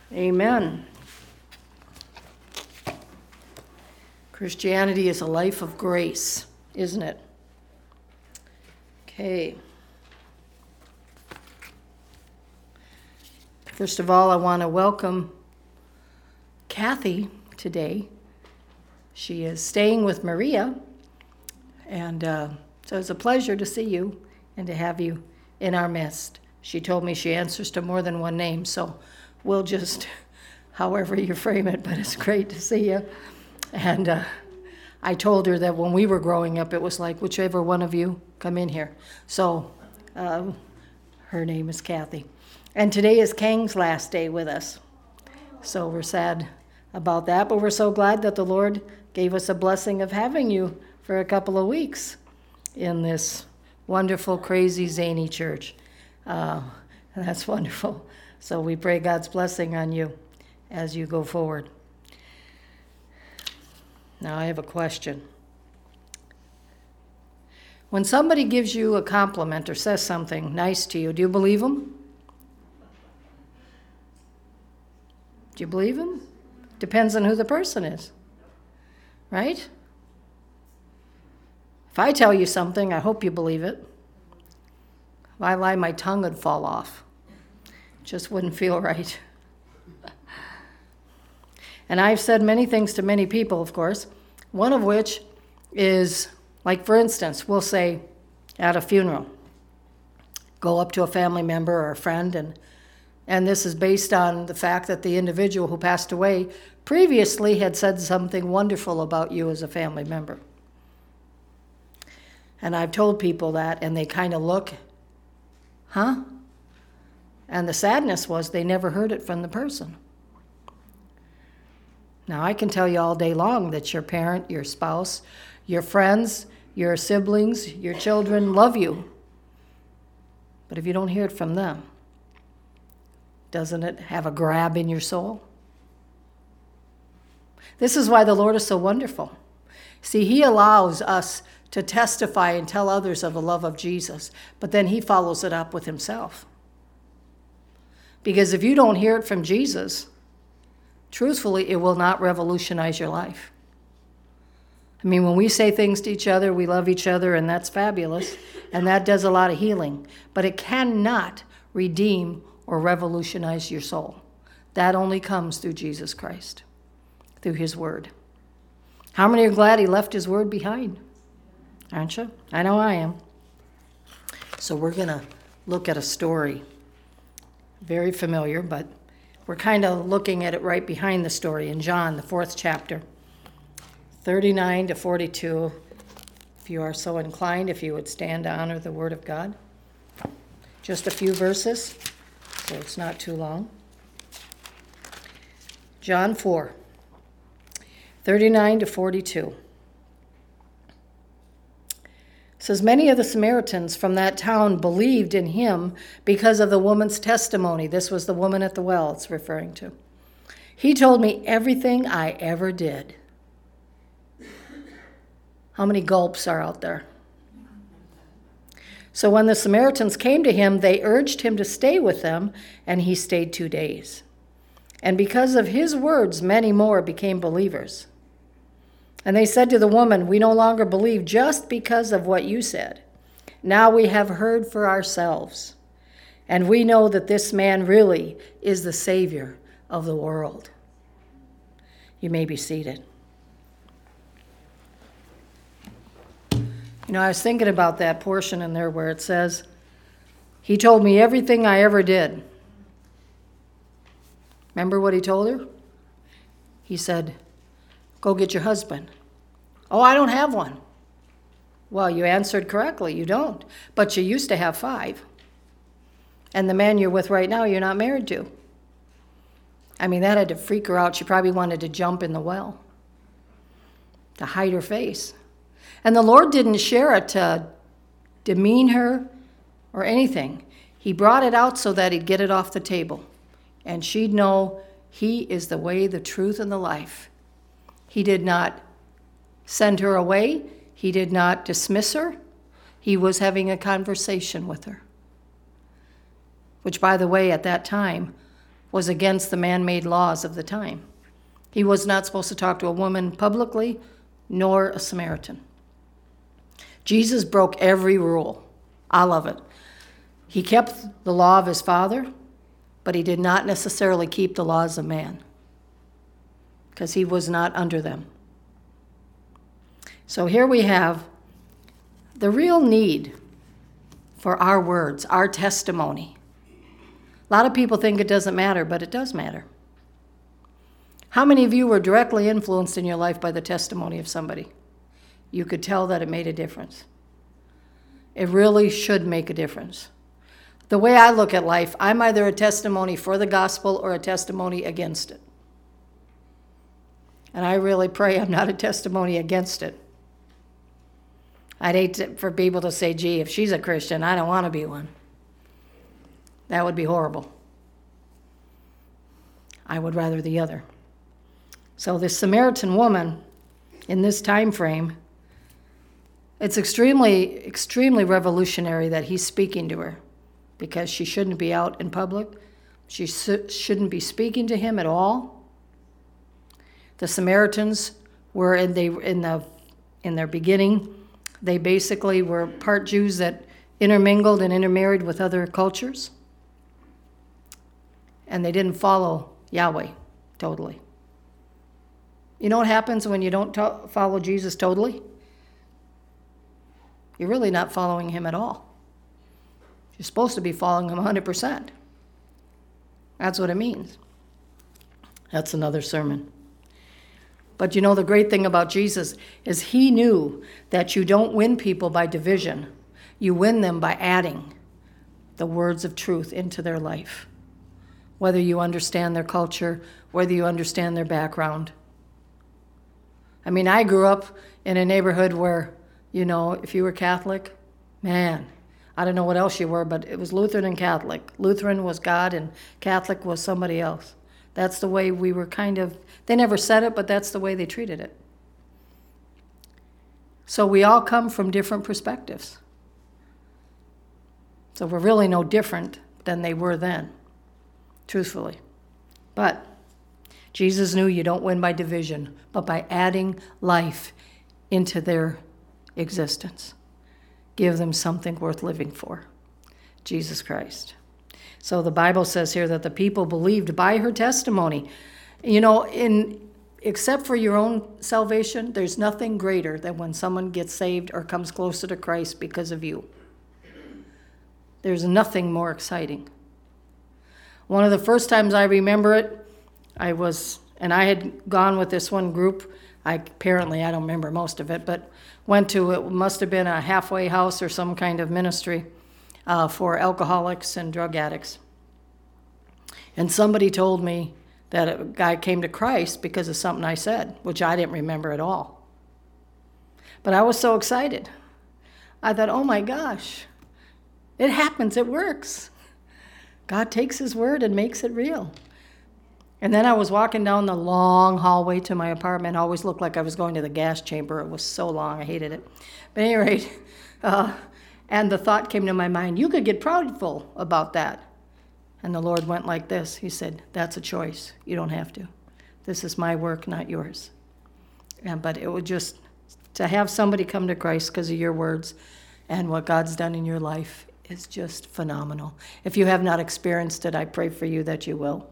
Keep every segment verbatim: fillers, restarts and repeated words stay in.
Amen. Christianity is a life of grace, isn't it? Okay. First of all, I want to welcome Kathy today. She is staying with Maria, and uh, so it's a pleasure to see you and to have you in our midst. She told me she answers to more than one name, so we'll just, however you frame it, but it's great to see you. And uh, I told her that when we were growing up, it was like, whichever one of you come in here. So uh, her name is Kathy. And today is Kang's last day with us. So we're sad about that, but we're so glad that the Lord gave us a blessing of having you for a couple of weeks in this wonderful, crazy, zany church. Uh, and that's wonderful. So we pray God's blessing on you as you go forward. Now I have a question. When somebody gives you a compliment or says something nice to you, do you believe them? Do you believe them? Depends on who the person is, right? If I tell you something, I hope you believe it. If I lie, my tongue would fall off. It just wouldn't feel right. And I've said many things to many people, of course, one of which is, like for instance, we'll say at a funeral, go up to a family member or a friend, and and this is based on the fact that the individual who passed away previously had said something wonderful about you as a family member. And I've told people that, and they kind of look, huh? And the sadness was they never heard it from the person. Now, I can tell you all day long that your parent, your spouse, your friends, your siblings, your children love you. But if you don't hear it from them, doesn't it have a grab in your soul? This is why the Lord is so wonderful. See, he allows us to testify and tell others of the love of Jesus, but then he follows it up with himself. Because if you don't hear it from Jesus, truthfully, it will not revolutionize your life. I mean, when we say things to each other, we love each other, and that's fabulous, and that does a lot of healing, but it cannot redeem or revolutionize your soul. That only comes through Jesus Christ, through his word. How many are glad he left his word behind? Aren't you? I know I am. So we're going to look at a story. Very familiar, but we're kind of looking at it right behind the story in John, the fourth chapter, thirty-nine to forty-two. If you are so inclined, if you would stand to honor the word of God. Just a few verses, so it's not too long. John four, thirty-nine to forty-two. It says, many of the Samaritans from that town believed in him because of the woman's testimony. This was the woman at the well it's referring to. He told me everything I ever did. How many gulps are out there? So when the Samaritans came to him, they urged him to stay with them, and he stayed two days. And because of his words, many more became believers. And they said to the woman, we no longer believe just because of what you said. Now we have heard for ourselves, and we know that this man really is the Savior of the world. You may be seated. You know, I was thinking about that portion in there where it says, he told me everything I ever did. Remember what he told her? He said, go get your husband. Oh, I don't have one. Well, you answered correctly. You don't. But you used to have five. And the man you're with right now, you're not married to. I mean, that had to freak her out. She probably wanted to jump in the well to hide her face. And the Lord didn't share it to demean her or anything. He brought it out so that he'd get it off the table. And she'd know he is the way, the truth, and the life. He did not send her away. He did not dismiss her. He was having a conversation with her. Which, by the way, at that time was against the man-made laws of the time. He was not supposed to talk to a woman publicly, nor a Samaritan. Jesus broke every rule. I love it. He kept the law of his Father, but he did not necessarily keep the laws of man, because he was not under them. So here we have the real need for our words, our testimony. A lot of people think it doesn't matter, but it does matter. How many of you were directly influenced in your life by the testimony of somebody? You could tell that it made a difference. It really should make a difference. The way I look at life, I'm either a testimony for the gospel or a testimony against it. And I really pray I'm not a testimony against it. I'd hate to, for people to say, gee, if she's a Christian, I don't want to be one. That would be horrible. I would rather the other. So this Samaritan woman, in this time frame, it's extremely, extremely revolutionary that he's speaking to her, because she shouldn't be out in public. She shouldn't be speaking to him at all. The Samaritans were in, they, in, the, in their beginning, they basically were part Jews that intermingled and intermarried with other cultures. And they didn't follow Yahweh totally. You know what happens when you don't to- follow Jesus totally? You're really not following him at all. You're supposed to be following him one hundred percent. That's what it means. That's another sermon. But you know, the great thing about Jesus is he knew that you don't win people by division. You win them by adding the words of truth into their life. Whether you understand their culture, whether you understand their background. I mean, I grew up in a neighborhood where, you know, if you were Catholic, man, I don't know what else you were, but it was Lutheran and Catholic. Lutheran was God and Catholic was somebody else. That's the way we were kind of, they never said it, but that's the way they treated it. So we all come from different perspectives. So we're really no different than they were then, truthfully. But Jesus knew you don't win by division, but by adding life into their existence. Give them something worth living for. Jesus Christ. So the Bible says here that the people believed by her testimony. You know, in except for your own salvation, there's nothing greater than when someone gets saved or comes closer to Christ because of you. There's nothing more exciting. One of the first times I remember it, I was, and I had gone with this one group. I apparently, I don't remember most of it, but went to, it must have been a halfway house or some kind of ministry uh, for alcoholics and drug addicts. And somebody told me that a guy came to Christ because of something I said, which I didn't remember at all. But I was so excited. I thought, oh my gosh, it happens, it works. God takes his word and makes it real. And then I was walking down the long hallway to my apartment. It always looked like I was going to the gas chamber. It was so long, I hated it. But at any rate, uh, and the thought came to my mind, you could get proudful about that. And the Lord went like this. He said, that's a choice. You don't have to. This is my work, not yours. And, but it would just, to have somebody come to Christ because of your words and what God's done in your life is just phenomenal. If you have not experienced it, I pray for you that you will.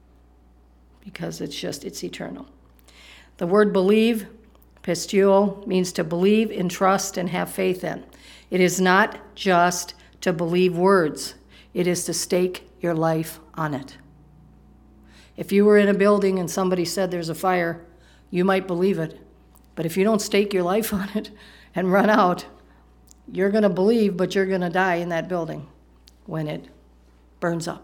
Because it's just, it's eternal. The word believe, pisteuo, means to believe in, trust, and have faith in. It is not just to believe words. It is to stake your life on it. If you were in a building and somebody said there's a fire, you might believe it. But if you don't stake your life on it and run out, you're going to believe, but you're going to die in that building when it burns up.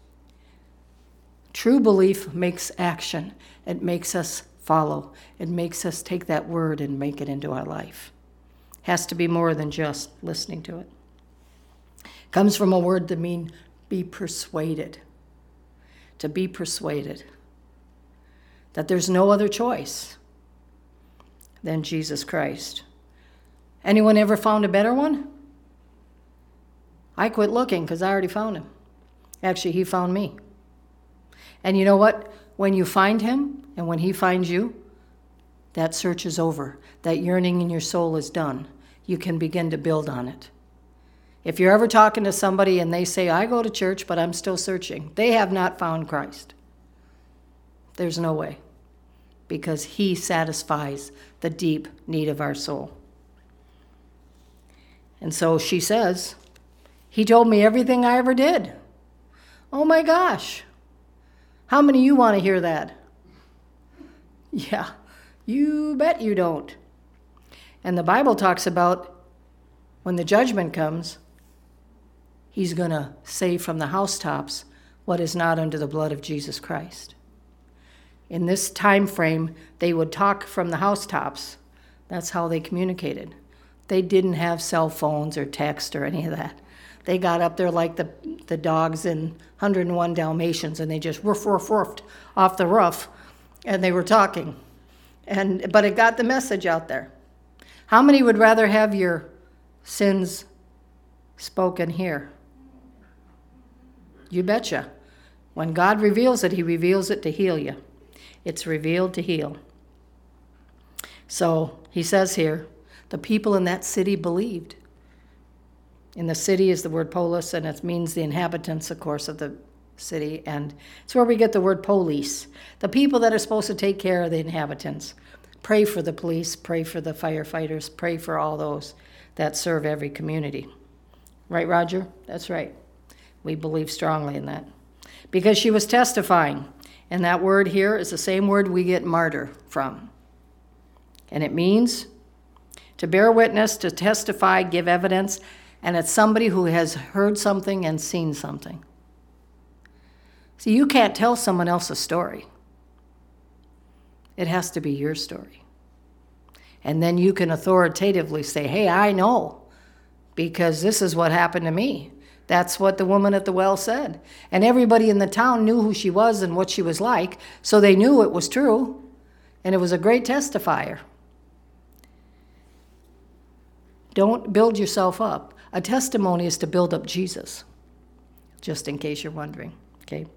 True belief makes action. It makes us follow. It makes us take that word and make it into our life. It has to be more than just listening to it. It comes from a word that means be persuaded. To be persuaded. That there's no other choice than Jesus Christ. Anyone ever found a better one? I quit looking because I already found him. Actually, he found me. And you know what? When you find him and when he finds you, that search is over. That yearning in your soul is done. You can begin to build on it. If you're ever talking to somebody and they say, I go to church, but I'm still searching, they have not found Christ. There's no way, because he satisfies the deep need of our soul. And so she says, he told me everything I ever did. Oh my gosh. How many of you want to hear that? Yeah, you bet you don't. And the Bible talks about when the judgment comes, he's going to say from the housetops what is not under the blood of Jesus Christ. In this time frame, they would talk from the housetops. That's how they communicated. They didn't have cell phones or text or any of that. They got up there like the, the dogs in one hundred and one Dalmatians, and they just woof, woof, woofed off the roof, and they were talking. And but it got the message out there. How many would rather have your sins spoken here? You betcha. When God reveals it, he reveals it to heal you. It's revealed to heal. So he says here, the people in that city believed. In the city is the word polis, and it means the inhabitants, of course, of the city. And it's where we get the word police. The people that are supposed to take care of the inhabitants. Pray for the police, pray for the firefighters, pray for all those that serve every community. Right, Roger? That's right. We believe strongly in that. Because she was testifying. And that word here is the same word we get martyr from. And it means to bear witness, to testify, give evidence, and it's somebody who has heard something and seen something. See, you can't tell someone else's story. It has to be your story. And then you can authoritatively say, hey, I know, because this is what happened to me. That's what the woman at the well said. And everybody in the town knew who she was and what she was like, so they knew it was true. And it was a great testifier. Don't build yourself up. A testimony is to build up Jesus, just in case you're wondering, okay?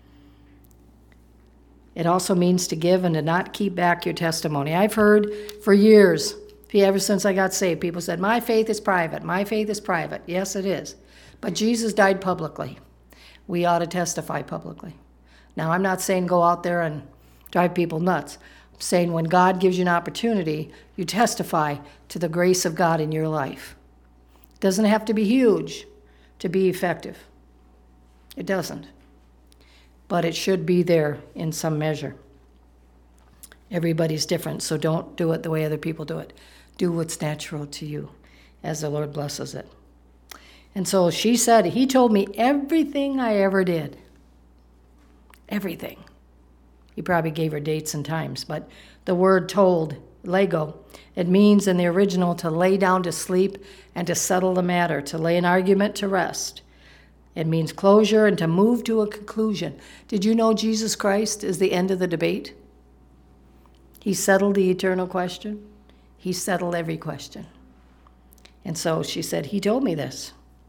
It also means to give and to not keep back your testimony. I've heard for years, ever since I got saved, people said, my faith is private, my faith is private. Yes, it is. But Jesus died publicly. We ought to testify publicly. Now, I'm not saying go out there and drive people nuts. I'm saying when God gives you an opportunity, you testify to the grace of God in your life. It doesn't have to be huge to be effective. It doesn't. But it should be there in some measure. Everybody's different, so don't do it the way other people do it. Do what's natural to you as the Lord blesses it. And so she said, he told me everything I ever did. Everything. He probably gave her dates and times, but the word told, lego, it means in the original to lay down to sleep and to settle the matter, to lay an argument to rest. It means closure and to move to a conclusion. Did you know Jesus Christ is the end of the debate? He settled the eternal question. He settled every question. And so she said, he told me this.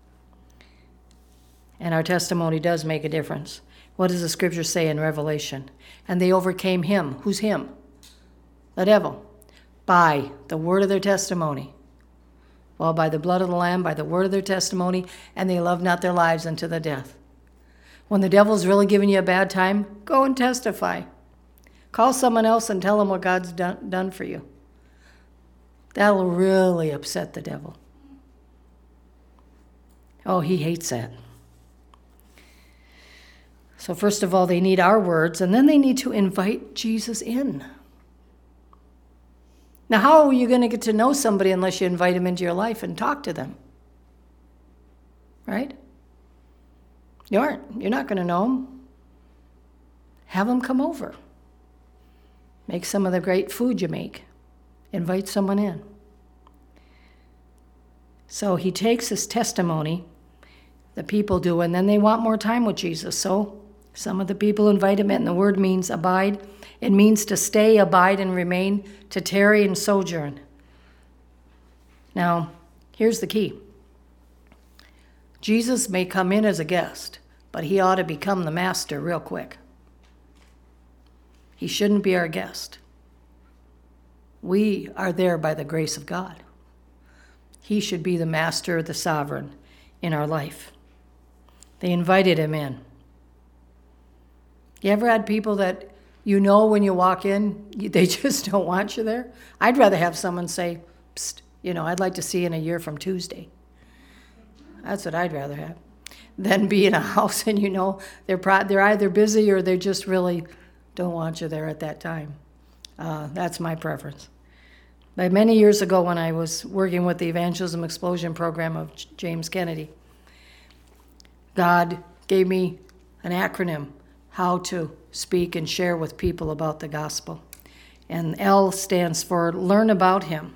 And our testimony does make a difference. What does the scripture say in Revelation? And they overcame him. Who's him? The devil. By the word of their testimony. Well, by the blood of the Lamb, by the word of their testimony, and they loved not their lives unto the death. When the devil's really giving you a bad time, go and testify. Call someone else and tell them what God's done, done for you. That'll really upset the devil. Oh, he hates that. So first of all, they need our words, and then they need to invite Jesus in. Now, how are you going to get to know somebody unless you invite them into your life and talk to them? Right? You aren't. You're not going to know them. Have them come over. Make some of the great food you make. Invite someone in. So he takes his testimony, the people do, and then they want more time with Jesus. So some of the people invite him in. The word means abide. It means to stay, abide, and remain, to tarry and sojourn. Now, here's the key. Jesus may come in as a guest, but he ought to become the master real quick. He shouldn't be our guest. We are there by the grace of God. He should be the master, the sovereign in our life. They invited him in. You ever had people that you know when you walk in, they just don't want you there? I'd rather have someone say, Psst, you know, I'd like to see you in a year from Tuesday. That's what I'd rather have. Than be in a house and you know they're pro- they're either busy or they just really don't want you there at that time. Uh, that's my preference. But many years ago when I was working with the Evangelism Explosion program of J- James Kennedy, God gave me an acronym how to speak and share with people about the gospel. And L stands for learn about him.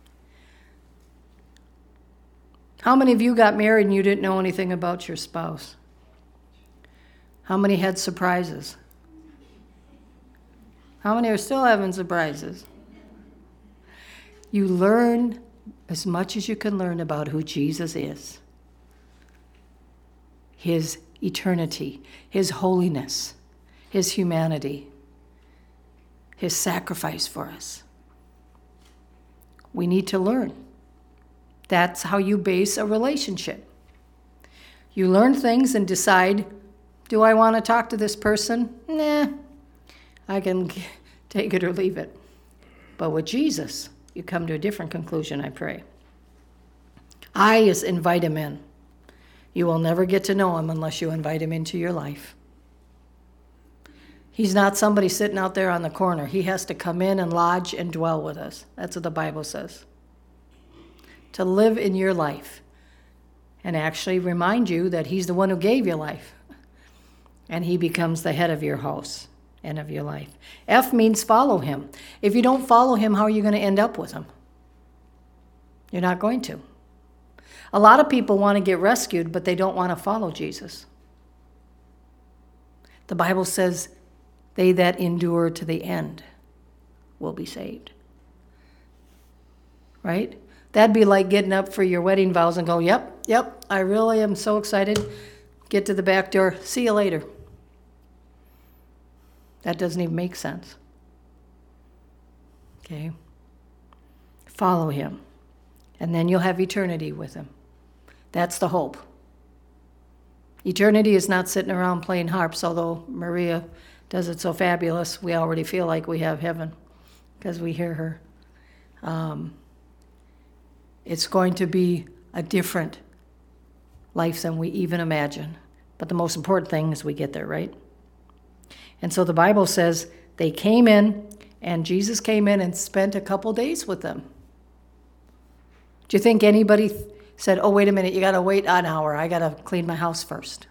How many of you got married and you didn't know anything about your spouse? How many had surprises? How many are still having surprises? You learn as much as you can learn about who Jesus is. His eternity, his holiness, his humanity, his sacrifice for us. We need to learn. That's how you base a relationship. You learn things and decide, do I want to talk to this person? Nah, I can take it or leave it. But with Jesus, you come to a different conclusion, I pray. I is invite him in. You will never get to know him unless you invite him into your life. He's not somebody sitting out there on the corner. He has to come in and lodge and dwell with us. That's what the Bible says. To live in your life and actually remind you that he's the one who gave you life. And he becomes the head of your house and of your life. F means follow him. If you don't follow him, how are you going to end up with him? You're not going to. A lot of people want to get rescued, but they don't want to follow Jesus. The Bible says, they that endure to the end will be saved. Right? That'd be like getting up for your wedding vows and go, yep, yep, I really am so excited. Get to the back door. See you later. That doesn't even make sense. Okay? Follow him. And then you'll have eternity with him. That's the hope. Eternity is not sitting around playing harps, although Maria does it so fabulous, we already feel like we have heaven because we hear her. Um, it's going to be a different life than we even imagine. But the most important thing is we get there, right? And so the Bible says they came in, and Jesus came in and spent a couple days with them. Do you think anybody th- said, oh, wait a minute, you got to wait an hour. I got to clean my house first?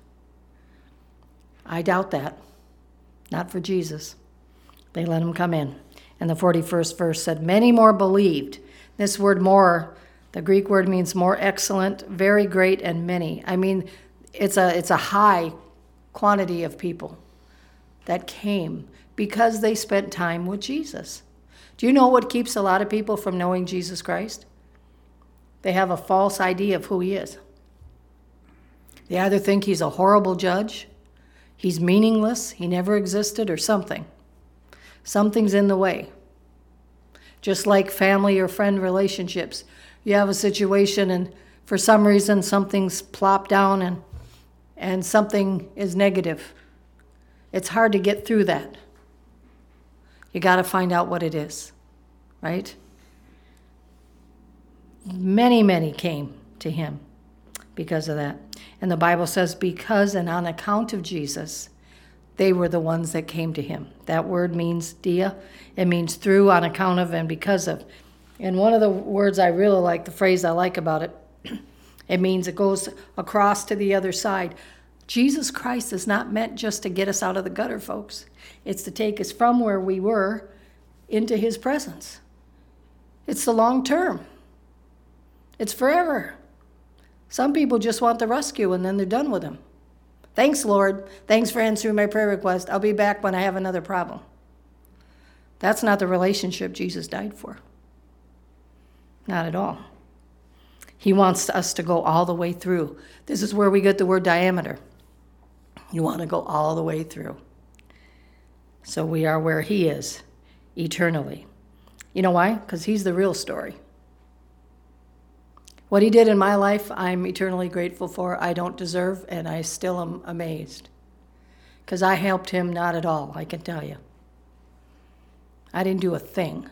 I doubt that. Not for Jesus. They let him come in. And the forty-first verse said, many more believed. This word more, the Greek word means more excellent, very great, and many. I mean, it's a it's a high quantity of people that came because they spent time with Jesus. Do you know what keeps a lot of people from knowing Jesus Christ? They have a false idea of who he is. They either think he's a horrible judge, he's meaningless, he never existed, or something. Something's in the way. Just like family or friend relationships. You have a situation and for some reason something's plopped down and, and something is negative. It's hard to get through that. You got to find out what it is, right? Many, many came to him because of that. And the Bible says because and on account of Jesus, they were the ones that came to him. That word means dia. It means through, on account of, and because of. And one of the words I really like, the phrase I like about it, it means it goes across to the other side. Jesus Christ is not meant just to get us out of the gutter, folks. It's to take us from where we were into his presence. It's the long term. It's forever. Some people just want the rescue and then they're done with him. Thanks, Lord. Thanks for answering my prayer request. I'll be back when I have another problem. That's not the relationship Jesus died for. Not at all. He wants us to go all the way through. This is where we get the word diameter. You want to go all the way through. So we are where he is eternally. You know why? Because he's the real story. What he did in my life, I'm eternally grateful for. I don't deserve, and I still am amazed. Because I helped him not at all, I can tell you. I didn't do a thing.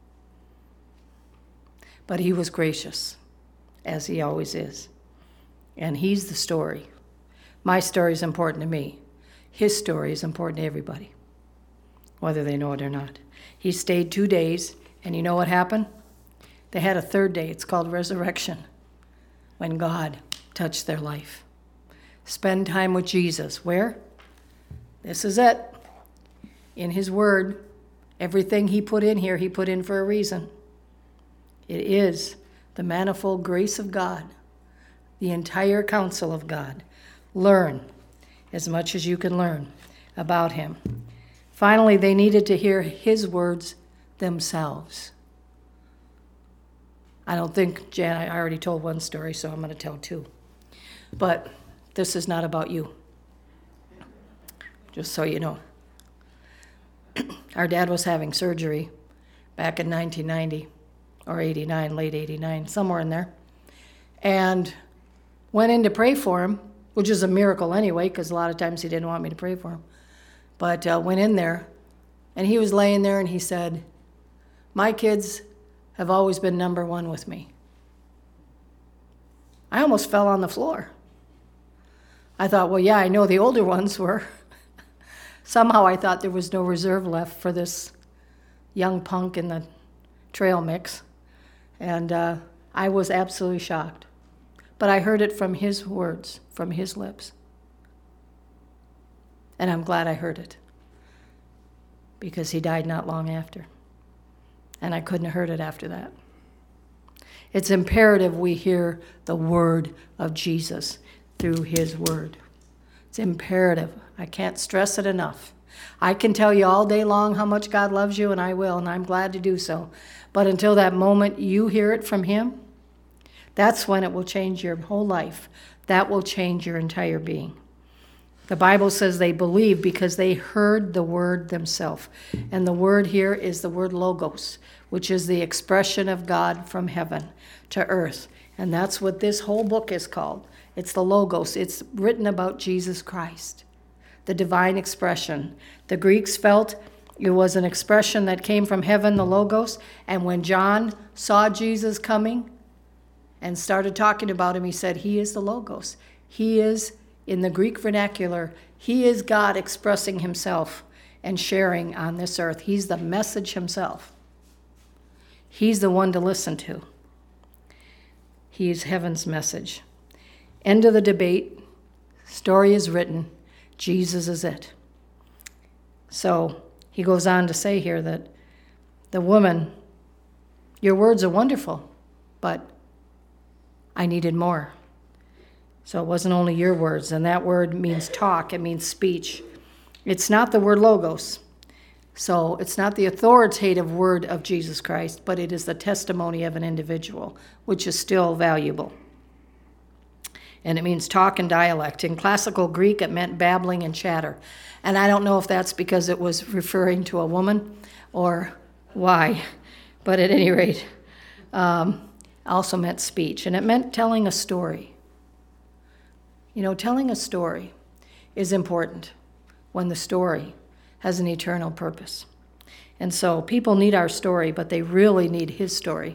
But he was gracious, as he always is. And he's the story. My story is important to me. His story is important to everybody, whether they know it or not. He stayed two days, and you know what happened? They had a third day. It's called resurrection, when God touched their life. Spend time with Jesus. Where? This is it. In his word, everything he put in here, he put in for a reason. It is the manifold grace of God, the entire counsel of God. Learn as much as you can learn about him. Finally, they needed to hear his words themselves. I don't think, Jan, I already told one story, so I'm going to tell two. But this is not about you, just so you know. Our dad was having surgery back in nineteen ninety, or eighty-nine, late eighty-nine, somewhere in there. And went in to pray for him, which is a miracle anyway, because a lot of times he didn't want me to pray for him. But uh, went in there, and he was laying there, and he said, "My kids have always been number one with me." I almost fell on the floor. I thought, well, yeah, I know the older ones were. Somehow I thought there was no reserve left for this young punk in the trail mix. And uh, I was absolutely shocked. But I heard it from his words, from his lips. And I'm glad I heard it, because he died not long after. And I couldn't have heard it after that. It's imperative we hear the word of Jesus through his word. It's imperative. I can't stress it enough. I can tell you all day long how much God loves you, and I will, and I'm glad to do so. But until that moment you hear it from him, that's when it will change your whole life. That will change your entire being. The Bible says they believed because they heard the word themselves. And the word here is the word logos, which is the expression of God from heaven to earth. And that's what this whole book is called. It's the logos. It's written about Jesus Christ, the divine expression. The Greeks felt it was an expression that came from heaven, the logos. And when John saw Jesus coming and started talking about him, he said, he is the logos. He is, in the Greek vernacular, he is God expressing himself and sharing on this earth. He's the message himself. He's the one to listen to. He's heaven's message. End of the debate. Story is written. Jesus is it. So he goes on to say here that the woman, your words are wonderful, but I needed more. So it wasn't only your words, and that word means talk, it means speech. It's not the word logos. So it's not the authoritative word of Jesus Christ, but it is the testimony of an individual, which is still valuable. And it means talk and dialect. In classical Greek, it meant babbling and chatter. And I don't know if that's because it was referring to a woman or why, but at any rate, um, also meant speech. And it meant telling a story. You know, telling a story is important when the story has an eternal purpose. And so people need our story, but they really need his story.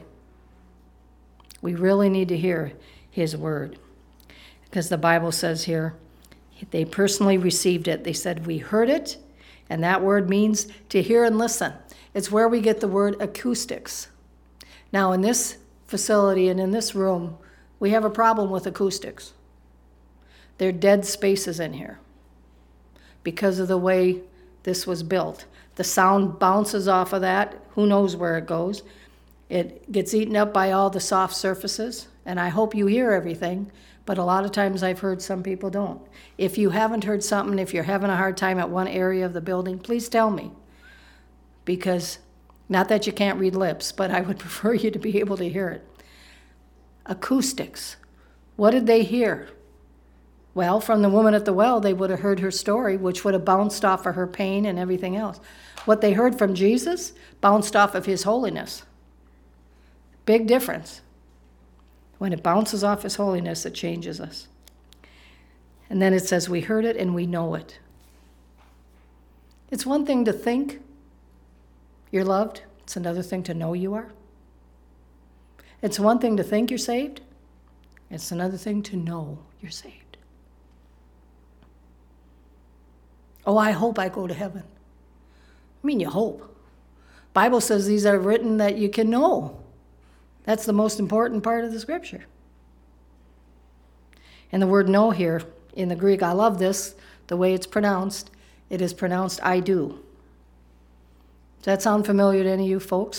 We really need to hear his word. Because the Bible says here, they personally received it. They said, we heard it, and that word means to hear and listen. It's where we get the word acoustics. Now, in this facility and in this room, we have a problem with acoustics. There are dead spaces in here because of the way this was built. The sound bounces off of that. Who knows where it goes? It gets eaten up by all the soft surfaces, and I hope you hear everything, but a lot of times I've heard some people don't. If you haven't heard something, if you're having a hard time at one area of the building, please tell me. Because, not that you can't read lips, but I would prefer you to be able to hear it. Acoustics. What did they hear? Well, from the woman at the well, they would have heard her story, which would have bounced off of her pain and everything else. What they heard from Jesus bounced off of his holiness. Big difference. When it bounces off his holiness, it changes us. And then it says, we heard it and we know it. It's one thing to think you're loved. It's another thing to know you are. It's one thing to think you're saved. It's another thing to know you're saved. Oh, I hope I go to heaven. I mean, you hope. Bible says these are written that you can know. That's the most important part of the scripture. And the word know here in the Greek, I love this, the way it's pronounced. It is pronounced I do. Does that sound familiar to any of you folks?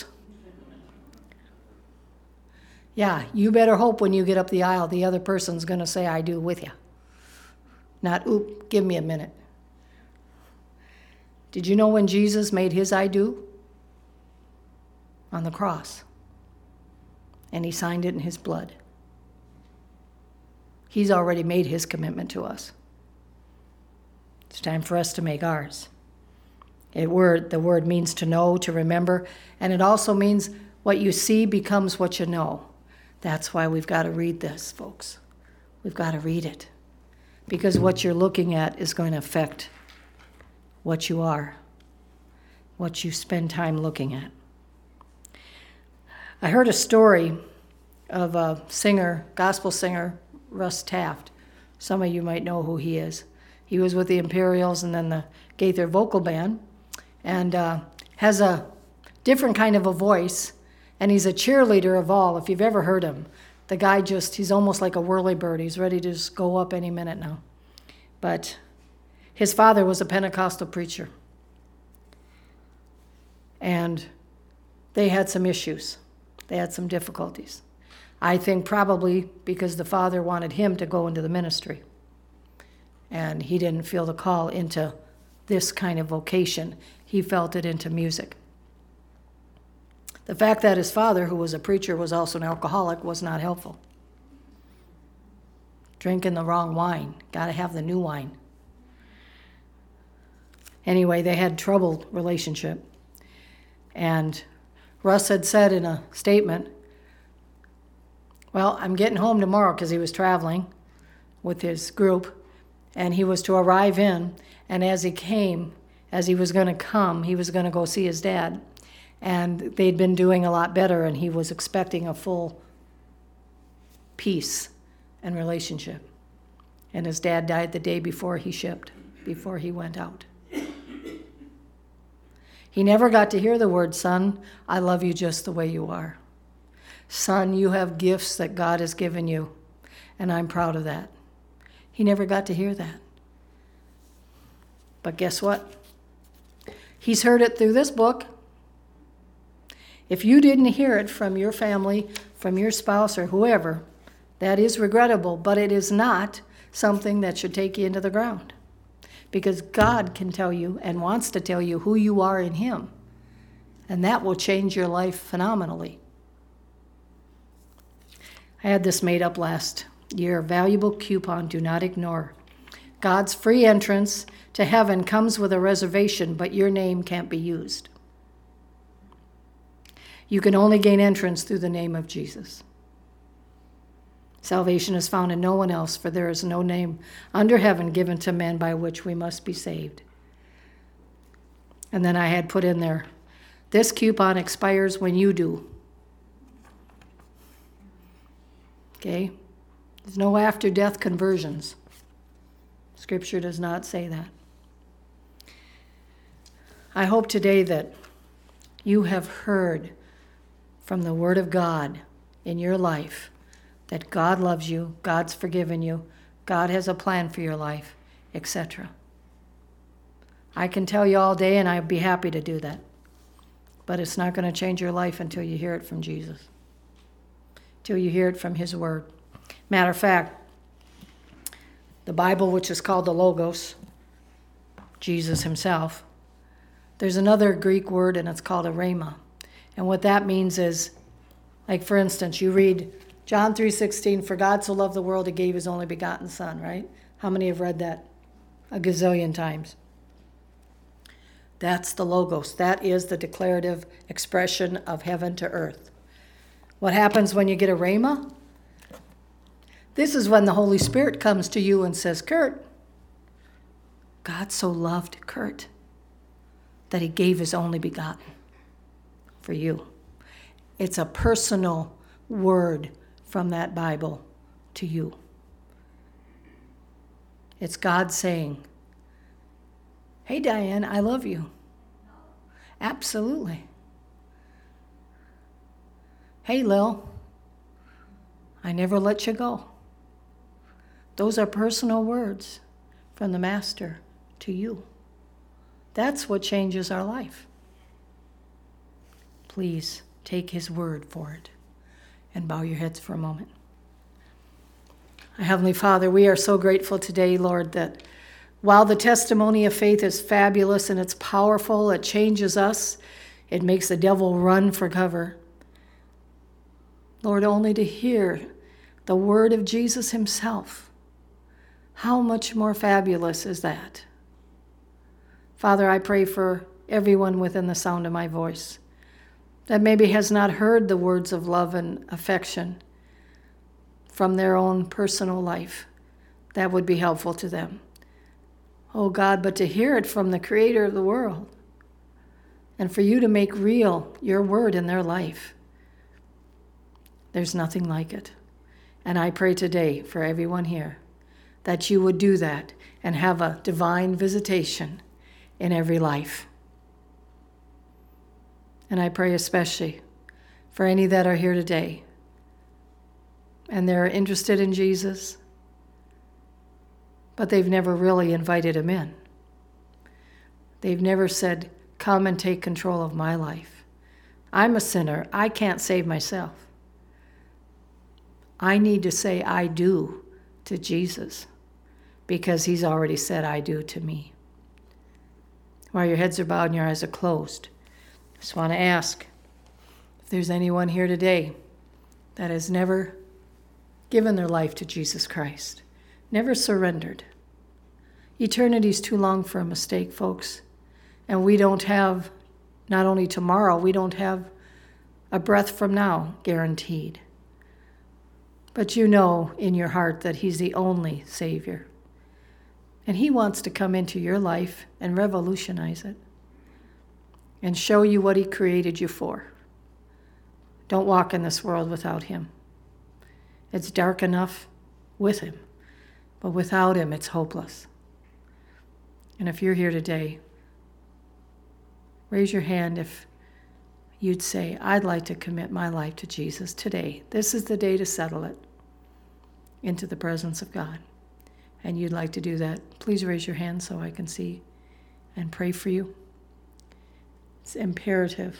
Yeah, you better hope when you get up the aisle the other person's going to say I do with you. Not, oop, give me a minute. Did you know when Jesus made his I do? On the cross. And he signed it in his blood. He's already made his commitment to us. It's time for us to make ours. It word, the word means to know, to remember, and it also means what you see becomes what you know. That's why we've got to read this, folks. We've got to read it. Because what you're looking at is going to affect what you are, what you spend time looking at. I heard a story of a singer, gospel singer, Russ Taft. Some of you might know who he is. He was with the Imperials and then the Gaither Vocal Band, and uh, has a different kind of a voice, and he's a cheerleader of all. If you've ever heard him, the guy just, he's almost like a whirlybird. He's ready to just go up any minute now. But his father was a Pentecostal preacher, and they had some issues. They had some difficulties. I think probably because the father wanted him to go into the ministry, and he didn't feel the call into this kind of vocation. He felt it into music. The fact that his father, who was a preacher, was also an alcoholic was not helpful. Drinking the wrong wine. Got to have the new wine. Anyway, they had troubled relationship. And Russ had said in a statement, well, I'm getting home tomorrow, because he was traveling with his group, and he was to arrive in, and as he came, as he was going to come, he was going to go see his dad. And they'd been doing a lot better, and he was expecting a full peace and relationship. And his dad died the day before he shipped, before he went out. He never got to hear the word, son, I love you just the way you are. Son, you have gifts that God has given you, and I'm proud of that. He never got to hear that. But guess what? He's heard it through this book. If you didn't hear it from your family, from your spouse, or whoever, that is regrettable, but it is not something that should take you into the ground. Because God can tell you and wants to tell you who you are in him. And that will change your life phenomenally. I had this made up last year. Valuable coupon, do not ignore. God's free entrance to heaven comes with a reservation, but your name can't be used. You can only gain entrance through the name of Jesus. Salvation is found in no one else, for there is no name under heaven given to men by which we must be saved. And then I had put in there, this coupon expires when you do. Okay? There's no after-death conversions. Scripture does not say that. I hope today that you have heard from the Word of God in your life that God loves you, God's forgiven you, God has a plan for your life, et cetera. I can tell you all day, and I'd be happy to do that. But it's not going to change your life until you hear it from Jesus, until you hear it from his Word. Matter of fact, the Bible, which is called the Logos, Jesus himself, there's another Greek word, and it's called a rhema. And what that means is, like for instance, you read John three sixteen, for God so loved the world, he gave his only begotten son, right? How many have read that a gazillion times? That's the Logos. That is the declarative expression of heaven to earth. What happens when you get a rhema? This is when the Holy Spirit comes to you and says, Kurt, God so loved Kurt that he gave his only begotten for you. It's a personal word from that Bible to you. It's God saying, hey, Diane, I love you. Absolutely. Hey, Lil, I never let you go. Those are personal words from the Master to you. That's what changes our life. Please take his word for it and bow your heads for a moment. Our Heavenly Father, we are so grateful today, Lord, that while the testimony of faith is fabulous and it's powerful, it changes us, it makes the devil run for cover. Lord, only to hear the word of Jesus himself, how much more fabulous is that? Father, I pray for everyone within the sound of my voice that maybe has not heard the words of love and affection from their own personal life. That would be helpful to them. Oh God, but to hear it from the Creator of the world and for you to make real your word in their life, there's nothing like it. And I pray today for everyone here that you would do that and have a divine visitation in every life. And I pray especially for any that are here today and they're interested in Jesus, but they've never really invited him in. They've never said, come and take control of my life. I'm a sinner. I can't save myself. I need to say I do to Jesus because he's already said I do to me. While your heads are bowed and your eyes are closed, I just want to ask if there's anyone here today that has never given their life to Jesus Christ, never surrendered. Eternity's too long for a mistake, folks. And we don't have, not only tomorrow, we don't have a breath from now guaranteed. But you know in your heart that he's the only Savior. And he wants to come into your life and revolutionize it and show you what he created you for. Don't walk in this world without him. It's dark enough with him, but without him, it's hopeless. And if you're here today, raise your hand if you'd say, I'd like to commit my life to Jesus today. This is the day to settle it into the presence of God. And you'd like to do that, please raise your hand so I can see and pray for you. It's imperative.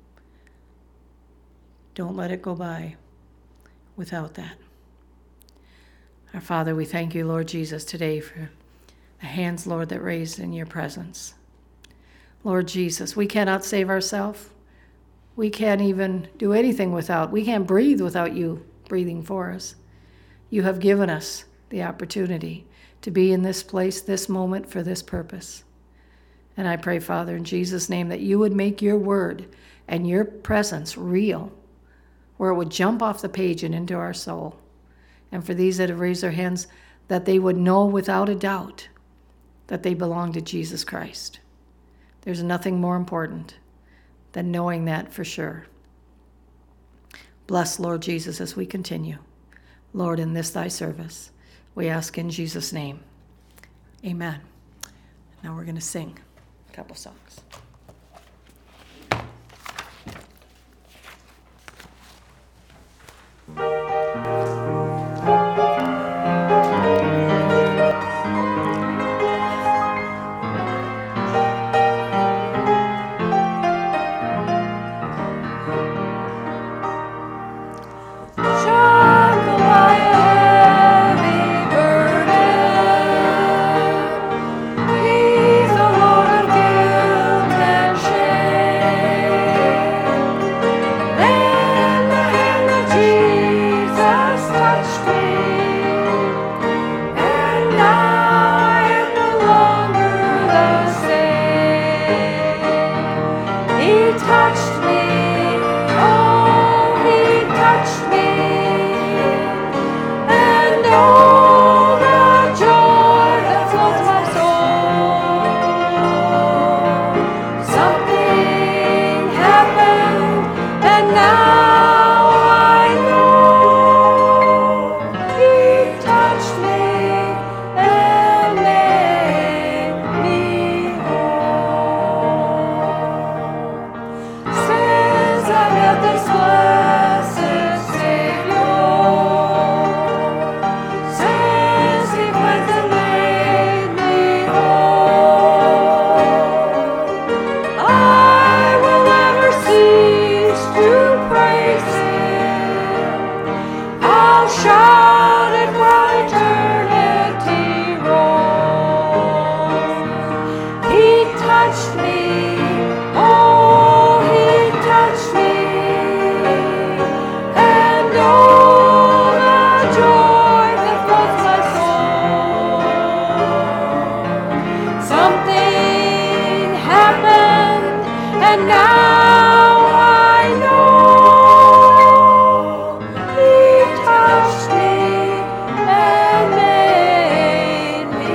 Don't let it go by without that. Our Father, we thank you, Lord Jesus, today for the hands, Lord, that raised in your presence. Lord Jesus, we cannot save ourselves. We can't even do anything without, we can't breathe without you breathing for us. You have given us the opportunity to be in this place, this moment, for this purpose. And I pray, Father, in Jesus' name, that you would make your word and your presence real, where it would jump off the page and into our soul. And for these that have raised their hands, that they would know without a doubt that they belong to Jesus Christ. There's nothing more important than knowing that for sure. Bless, Lord Jesus, as we continue. Lord, in this thy service, we ask in Jesus' name. Amen. Now we're going to sing a couple songs. He's the Lord of guilt. And now I know He touched me and made me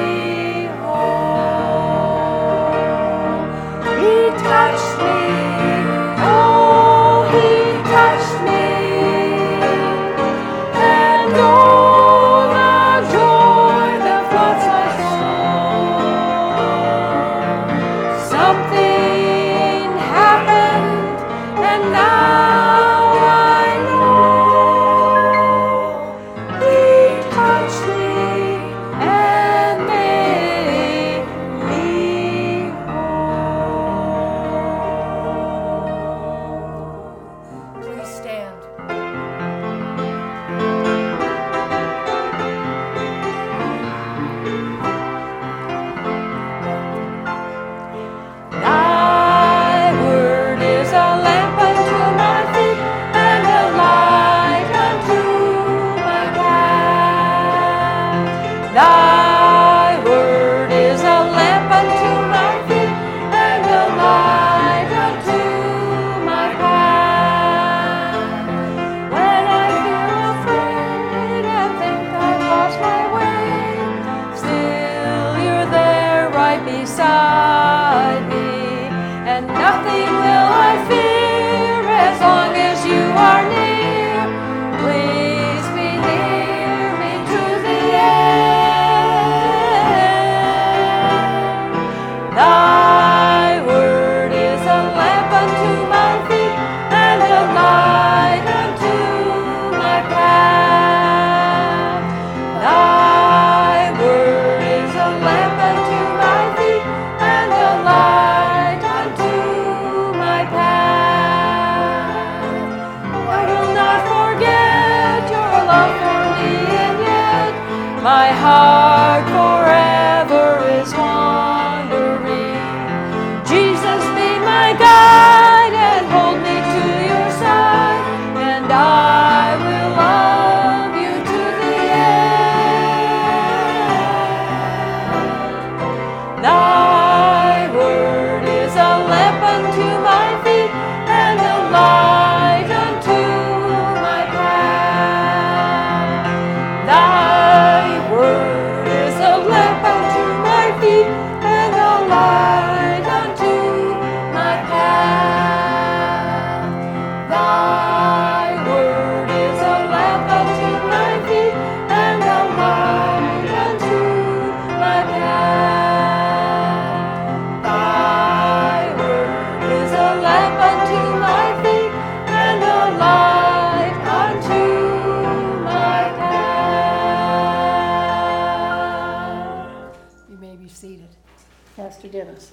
whole. He touched me, oh, He touched me, and oh, the joy that floods my soul. Something happened, and now I know He touched me and made me whole. Please stand. Thy word is a lamp unto my feet and a light unto my path. Thy word is a lamp unto my feet and a light unto my path. When I feel afraid and think I've lost my way, still you're there right beside me. And nothing will I fear as long as you are near. Please be near me to the end. Thy word is a lamp unto my feet and a light unto my path. Thy word is a lamp unto my feet and a light unto my path. I will not forget your love for me, and yet my heart forever is wandering. Jesus, be my guide and hold me to your side, and I will love you to the end. Thy word is a lamp unto my feet and a light unto my path. Thy word is a lamp unto my feet and a light unto my path. Thy word is a lamp unto my feet and a light unto my path. Thy word is a lamp unto my feet and a light unto my path. You may be seated. Pastor Dennis.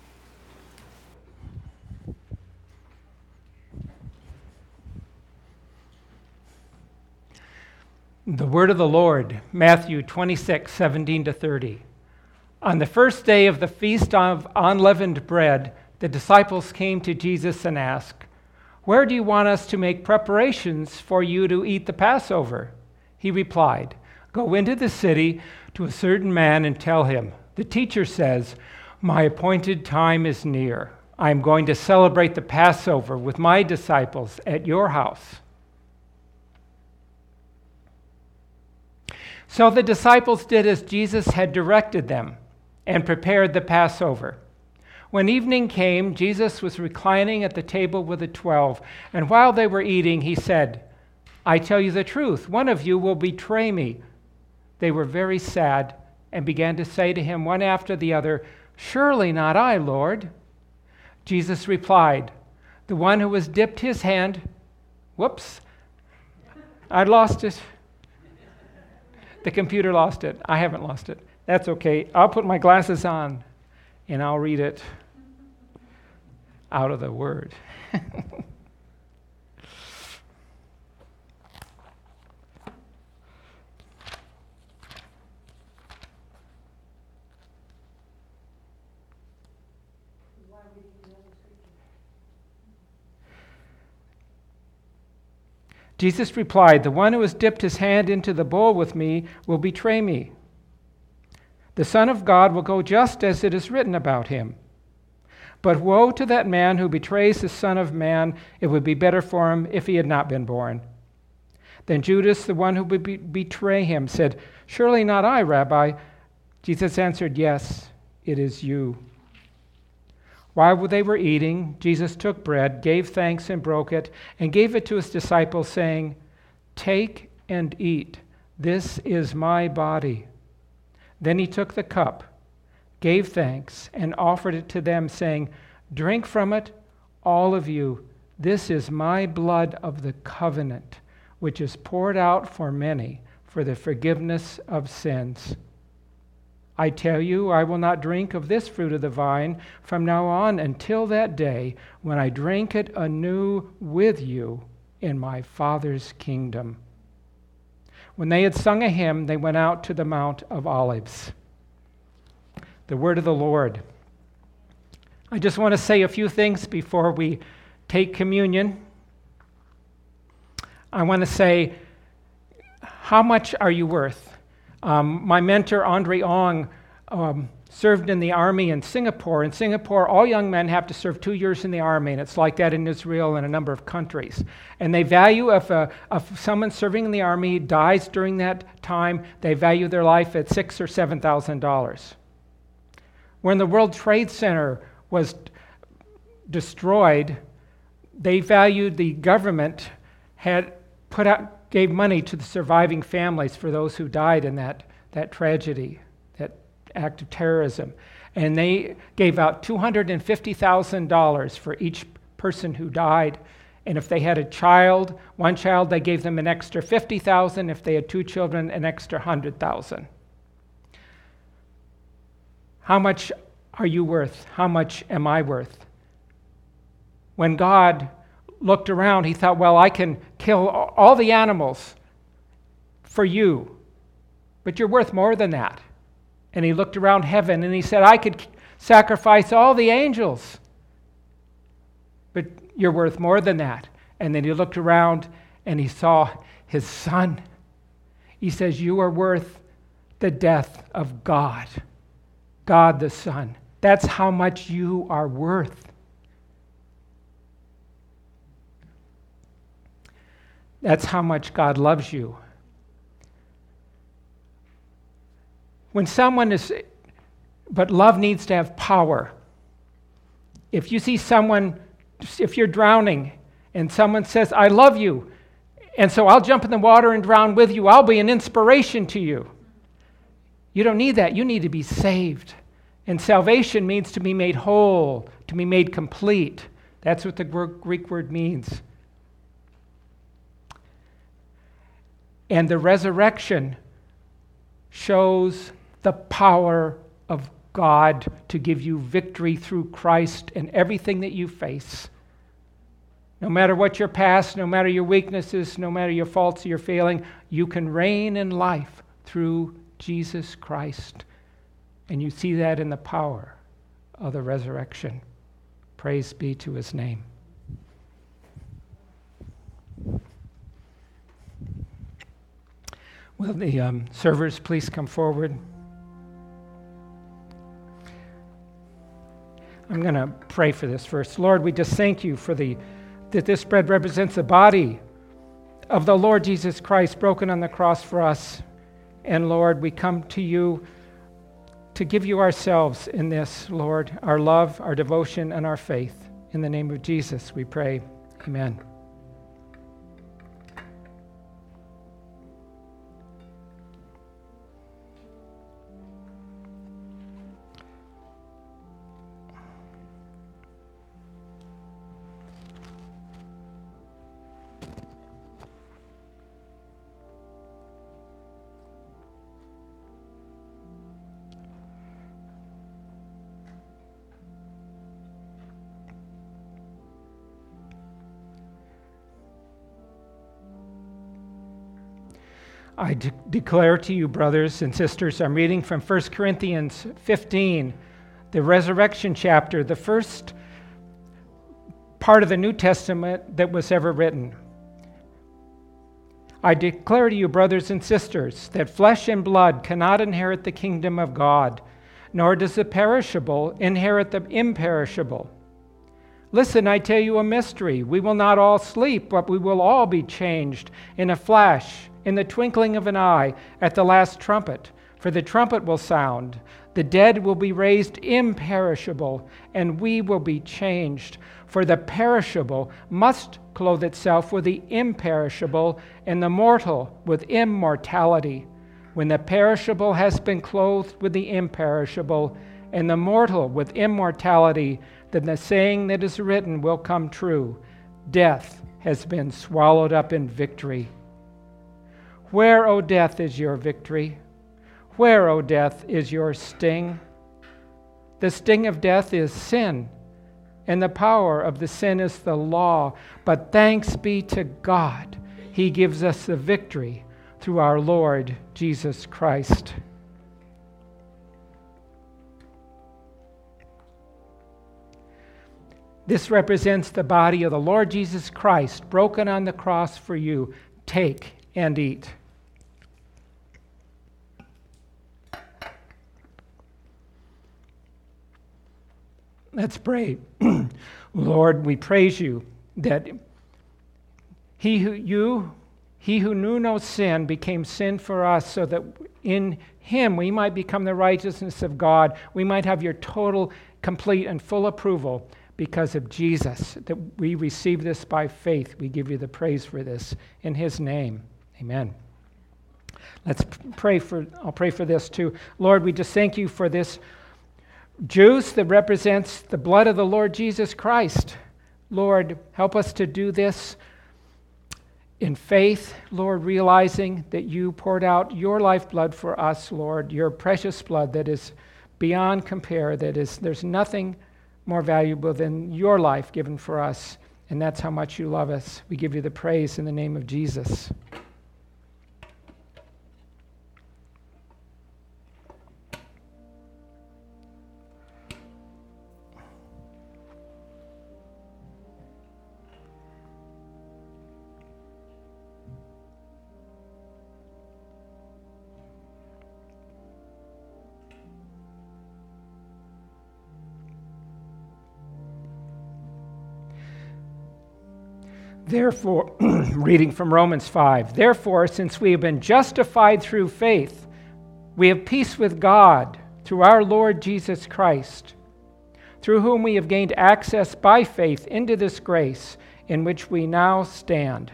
The word of the Lord, Matthew twenty-six, seventeen to thirty. On the first day of the feast of unleavened bread, the disciples came to Jesus and asked, "Where do you want us to make preparations for you to eat the Passover?" He replied, "Go into the city to a certain man and tell him, 'The teacher says, my appointed time is near. I am going to celebrate the Passover with my disciples at your house.'" So the disciples did as Jesus had directed them and prepared the Passover. When evening came, Jesus was reclining at the table with the twelve, and while they were eating, he said, "I tell you the truth, one of you will betray me." They were very sad and began to say to him one after the other, "Surely not I, Lord." Jesus replied, "The one who has dipped his hand," whoops, I lost it. The computer lost it. I haven't lost it. That's okay. I'll put my glasses on and I'll read it out of the Word. Jesus replied, "The one who has dipped his hand into the bowl with me will betray me. The Son of God will go just as it is written about him. But woe to that man who betrays the Son of Man. It would be better for him if he had not been born." Then Judas, the one who would be- betray him, said, "Surely not I, Rabbi." Jesus answered, "Yes, it is you." While they were eating, Jesus took bread, gave thanks and broke it, and gave it to his disciples, saying, "Take and eat. This is my body." Then he took the cup, gave thanks, and offered it to them, saying, "Drink from it, all of you. This is my blood of the covenant, which is poured out for many for the forgiveness of sins. I tell you, I will not drink of this fruit of the vine from now on until that day when I drink it anew with you in my Father's kingdom." When they had sung a hymn, they went out to the Mount of Olives. The word of the Lord. I just want to say a few things before we take communion. I want to say, how much are you worth? Um, my mentor, Andre Ong, um, served in the army in Singapore. In Singapore, all young men have to serve two years in the army, and it's like that in Israel and a number of countries. And they value, if, a, if someone serving in the army dies during that time, they value their life at six or seven thousand dollars. When the World Trade Center was destroyed, they valued, the government had put out, gave money to the surviving families for those who died in that, that tragedy, that act of terrorism. And they gave out two hundred fifty thousand dollars for each person who died. And if they had a child, one child, they gave them an extra fifty thousand dollars. If they had two children, an extra one hundred thousand dollars. How much are you worth? How much am I worth? When God looked around, he thought, well, I can kill all the animals for you, but you're worth more than that. And he looked around heaven and he said, I could sacrifice all the angels, but you're worth more than that. And then he looked around and he saw his son. He says, you are worth the death of God, God the Son. That's how much you are worth. That's how much God loves you. When someone is, but love needs to have power. If you see someone, if you're drowning and someone says, I love you, and so I'll jump in the water and drown with you, I'll be an inspiration to you. You don't need that. You need to be saved. And salvation means to be made whole, to be made complete. That's what the Greek word means. And the resurrection shows the power of God to give you victory through Christ in everything that you face. No matter what your past, no matter your weaknesses, no matter your faults or your failing, you can reign in life through Jesus Christ. And you see that in the power of the resurrection. Praise be to his name. Will the um, servers please come forward? I'm going to pray for this first. Lord, we just thank you for the that this bread represents the body of the Lord Jesus Christ broken on the cross for us. And Lord, we come to you to give you ourselves in this, Lord, our love, our devotion, and our faith. In the name of Jesus, we pray. Amen. I de- declare to you, brothers and sisters, I'm reading from First Corinthians fifteen, the resurrection chapter, the first part of the New Testament that was ever written. I declare to you, brothers and sisters, that flesh and blood cannot inherit the kingdom of God, nor does the perishable inherit the imperishable. Listen, I tell you a mystery. We will not all sleep, but we will all be changed in a flash, in the twinkling of an eye, at the last trumpet. For the trumpet will sound, the dead will be raised imperishable, and we will be changed. For the perishable must clothe itself with the imperishable, and the mortal with immortality. When the perishable has been clothed with the imperishable, and the mortal with immortality, then the saying that is written will come true. Death has been swallowed up in victory. Where, O death, is your victory? Where, O death, is your sting? The sting of death is sin, and the power of the sin is the law. But thanks be to God, He gives us the victory through our Lord Jesus Christ. This represents the body of the Lord Jesus Christ, broken on the cross for you. Take and eat. Let's pray. Lord, we praise you that he who you, he who knew no sin became sin for us, so that in him we might become the righteousness of God. We might have your total, complete, and full approval because of Jesus, that we receive this by faith. We give you the praise for this in his name. Amen. Let's pray for, I'll pray for this too. Lord, we just thank you for this juice that represents the blood of the Lord Jesus Christ. Lord, help us to do this in faith, Lord, realizing that you poured out your lifeblood for us, Lord, your precious blood that is beyond compare, that is, there's nothing more valuable than your life given for us, and that's how much you love us. We give you the praise in the name of Jesus. Therefore, reading from Romans five, therefore, since we have been justified through faith, we have peace with God through our Lord Jesus Christ, through whom we have gained access by faith into this grace in which we now stand.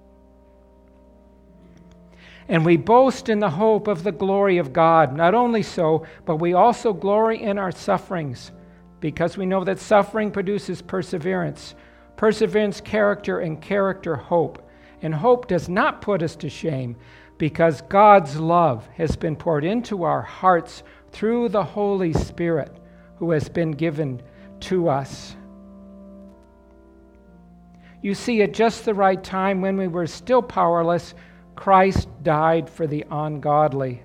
And we boast in the hope of the glory of God. Not only so, but we also glory in our sufferings, because we know that suffering produces perseverance. Perseverance, character, and character, hope. And hope does not put us to shame, because God's love has been poured into our hearts through the Holy Spirit who has been given to us. You see, at just the right time, when we were still powerless, Christ died for the ungodly.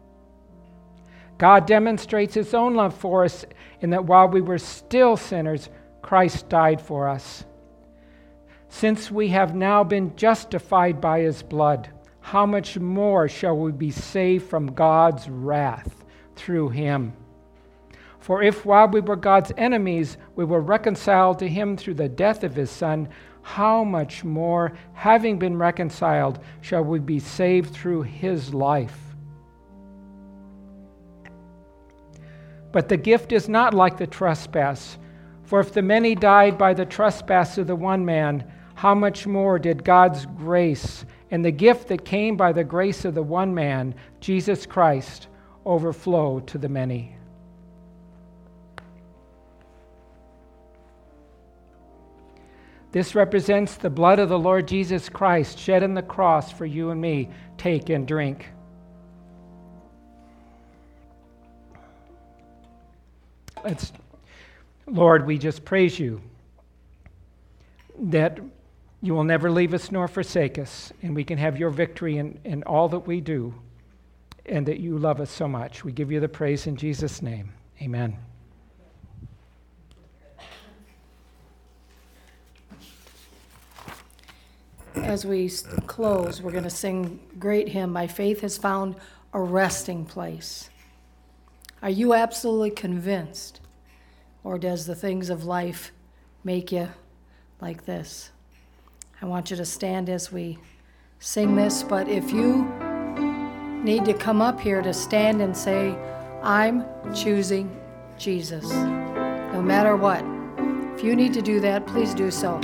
God demonstrates his own love for us in that while we were still sinners, Christ died for us. Since we have now been justified by his blood, how much more shall we be saved from God's wrath through him? For if while we were God's enemies, we were reconciled to him through the death of his Son, how much more, having been reconciled, shall we be saved through his life? But the gift is not like the trespass. For if the many died by the trespass of the one man, how much more did God's grace and the gift that came by the grace of the one man, Jesus Christ, overflow to the many? This represents the blood of the Lord Jesus Christ shed on the cross for you and me. Take and drink. Let's, Lord, we just praise you that you will never leave us nor forsake us, and we can have your victory in, in all that we do, and that you love us so much. We give you the praise in Jesus' name. Amen. As we close, we're going to sing great hymn, My Faith Has Found a Resting Place. Are you absolutely convinced? Or does the things of life make you like this? I want you to stand as we sing this, but if you need to come up here to stand and say, I'm choosing Jesus, no matter what. If you need to do that, please do so.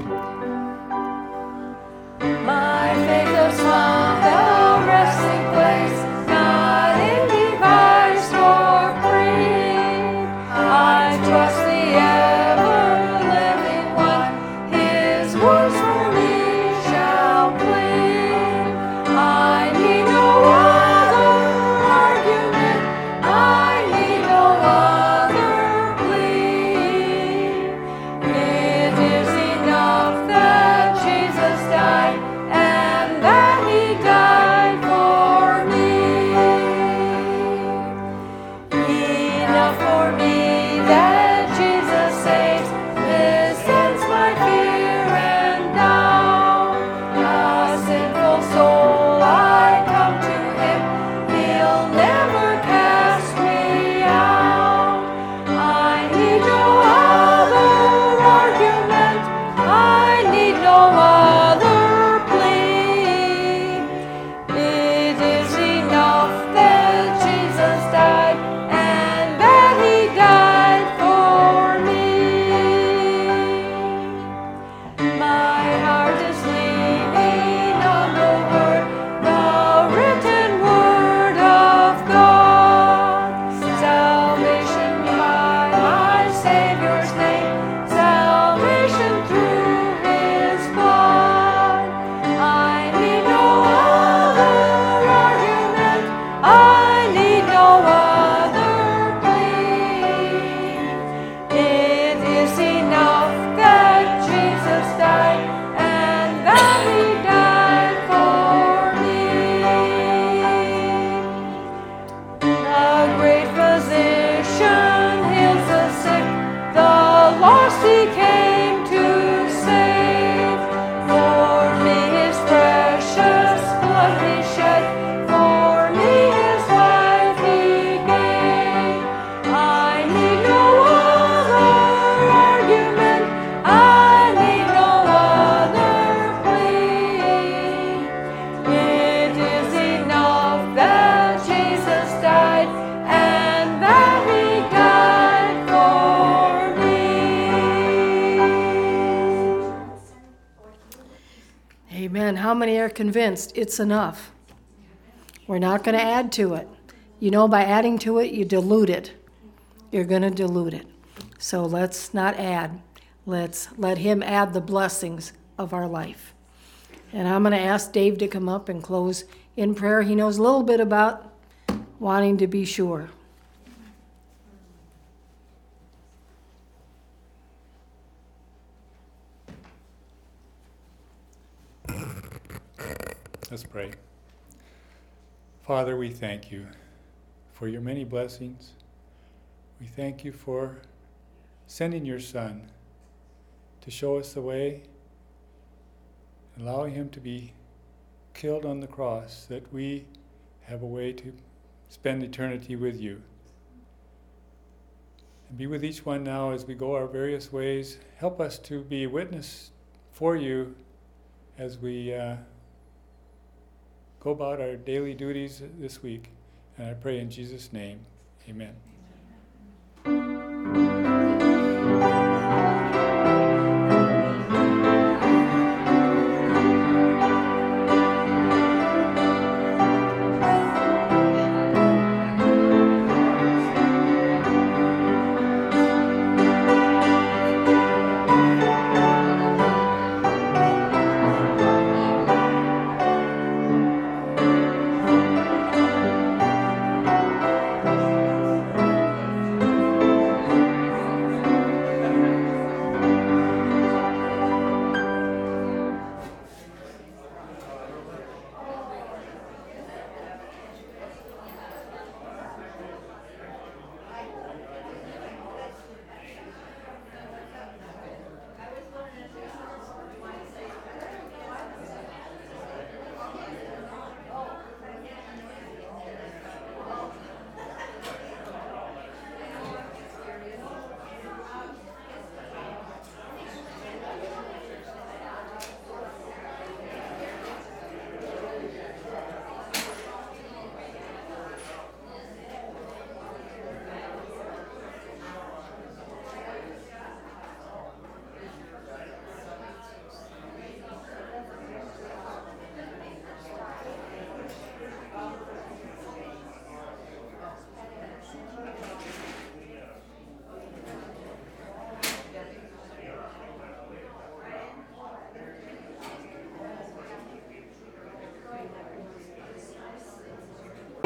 My faith has found a resting place, not in device or creed. I trust the ever-living one, his words for me shall plead. I need no other argument, I need no other plea. It is enough that Jesus died, and that he died for me. Enough for me that Jesus saves, this ends my fear and doubt. A sinful soul, I come to him, he'll never cast me out. I need no other argument, I need no other plea. It is enough that Jesus died, and that he died for me. My heart is leaning on the word, the written word of God. Salvation by my Savior's name, salvation through his blood. I need no other argument, I need no other plea. It is enough that Jesus died, and that he died for me. The great physician heals the sick, the lost he came to save. For me his precious blood he shed, for me his life he gave. I need no other argument, I need no other plea. It is enough that Jesus died, and that he died for me. Amen. How many are convinced it's enough? We're not going to add to it. You know, by adding to it, you dilute it. You're going to dilute it. So let's not add. Let's let him add the blessings of our life. And I'm going to ask Dave to come up and close in prayer. He knows a little bit about wanting to be sure. Let's pray. Father, we thank you for your many blessings. We thank you for sending your Son to show us the way, allowing him to be killed on the cross, that we have a way to spend eternity with you. And be with each one now as we go our various ways. Help us to be a witness for you as we uh, go about our daily duties this week. And I pray in Jesus' name, amen.